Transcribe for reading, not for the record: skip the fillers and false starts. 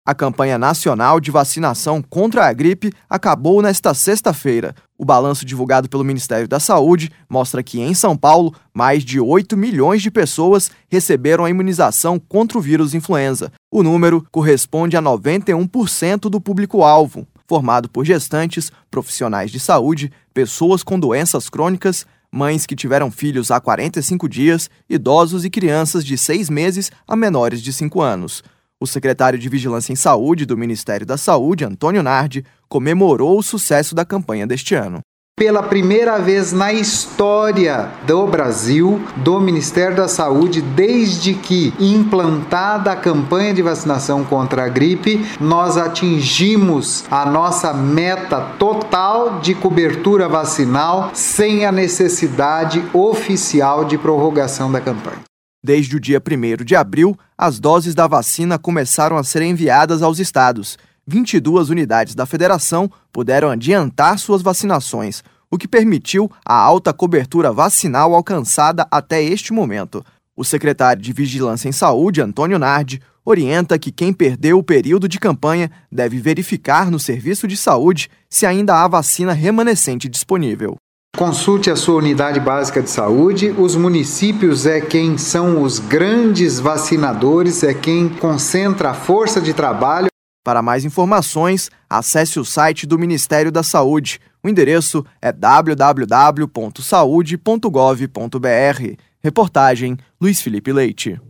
A campanha nacional de vacinação contra a gripe acabou nesta sexta-feira. O balanço divulgado pelo Ministério da Saúde mostra que, em São Paulo, mais de 8 milhões de pessoas receberam a imunização contra o vírus influenza. O número corresponde a 91% do público-alvo, formado por gestantes, profissionais de saúde, pessoas com doenças crônicas, mães que tiveram filhos há 45 dias, idosos e crianças de 6 meses a menores de 5 anos. O secretário de Vigilância em Saúde do Ministério da Saúde, Antônio Nardi, comemorou o sucesso da campanha deste ano. Pela primeira vez na história do Brasil, do Ministério da Saúde, desde que implantada a campanha de vacinação contra a gripe, nós atingimos a nossa meta total de cobertura vacinal sem a necessidade oficial de prorrogação da campanha. Desde o dia 1º de abril, as doses da vacina começaram a ser enviadas aos estados. 22 unidades da federação puderam adiantar suas vacinações, o que permitiu a alta cobertura vacinal alcançada até este momento. O secretário de Vigilância em Saúde, Antônio Nardi, orienta que quem perdeu o período de campanha deve verificar no serviço de saúde se ainda há vacina remanescente disponível. Consulte a sua unidade básica de saúde. Os municípios é quem são os grandes vacinadores, é quem concentra a força de trabalho. Para mais informações, acesse o site do Ministério da Saúde. O endereço é www.saude.gov.br. Reportagem Luiz Felipe Leite.